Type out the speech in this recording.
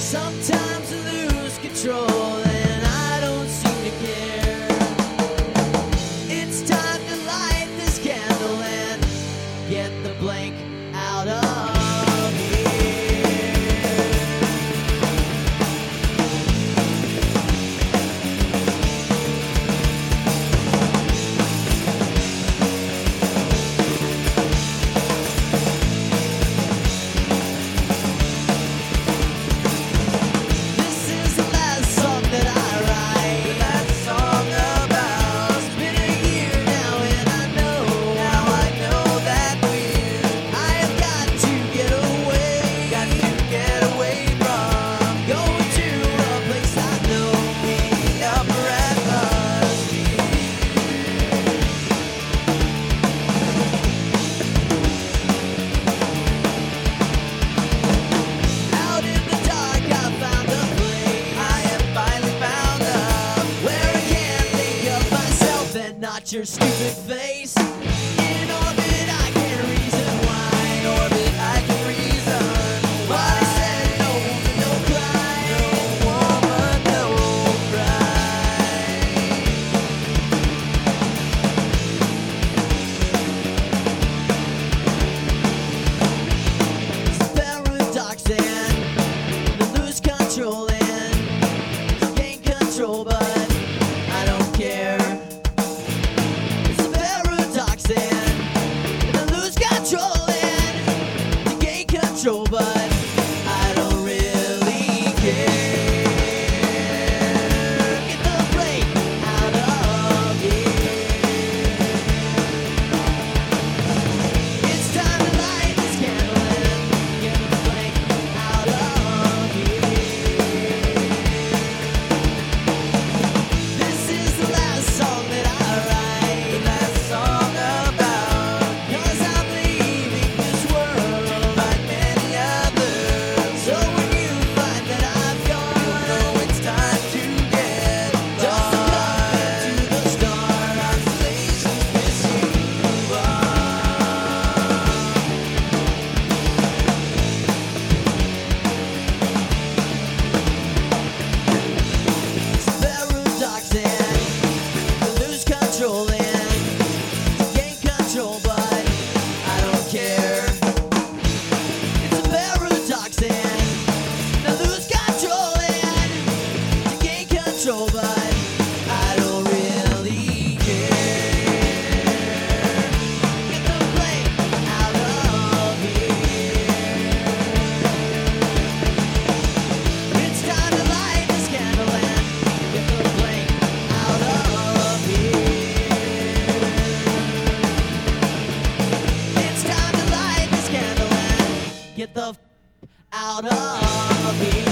Sometimes I lose control and I don't seem to care. It's time to light this candle and get the blank out of here. Not your stupid face. In orbit, I can reason why. In orbit, I can reason why. I said no woman, no cry. No woman, no cry. It's paradox and to lose control and to gain control, but I don't care. But I don't really care. Get the brake out of here. It's time to light this candle and get the brake out of here. This is the last song that I write, the last song about, 'cause I'm leaving this world like many others. So when you find that I've gone, you know it's time to get lost. Just look up into the stars, constellations missing you are. It's a paradox and to lose control and to gain control, but I don't care. It's a paradox and to lose control and to gain control, but I don't really care. Get the blame out of here. It's time to light this candle and get the blame out of here. It's time to light this candle and get the out of here.